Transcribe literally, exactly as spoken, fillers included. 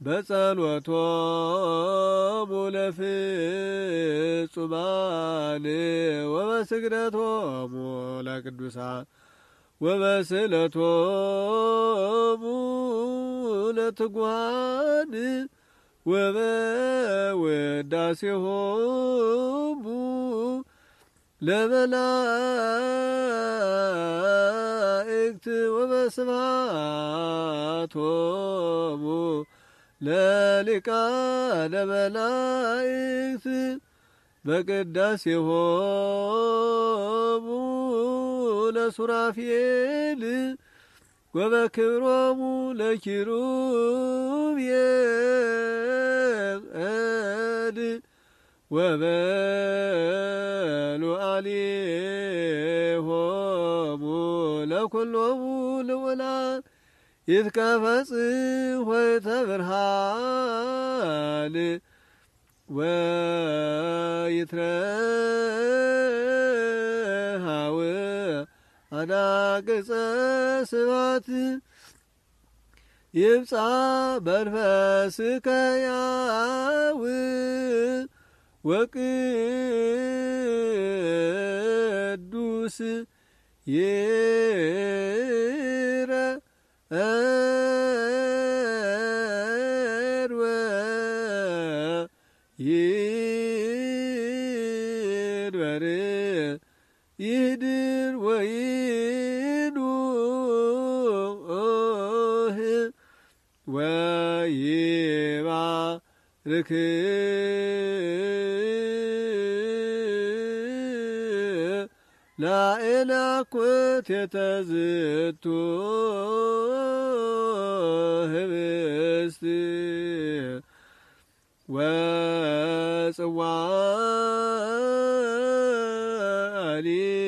በጸሎቶሙ ለፍጹማን ወበስግደቶሙ ለቅዱሳን ወበስእለቶሙ ለትጉሃን ወበውዳሴሆሙ ለመላእክት ወበስብሐቶሙ ለሊቃነ መላእክት በቅዳሴሆሙ ለሱራፌል ወበክብሮሙ ለኪሩቤል ወበሉዓሊሆሙ ለኩሎሙ ልዑላን ይትከፈጽእ ኆኅተ ብርሃን ወይትረሃው አናቅጸ ስባት ይብጻ መንፈስከ ያው ወቅዱስ ይርአድ ወይድበር ይህድር ወይኑህ ወይባርክ ላዕላኩት የተዝቱ ህብስት ወጽዋኒ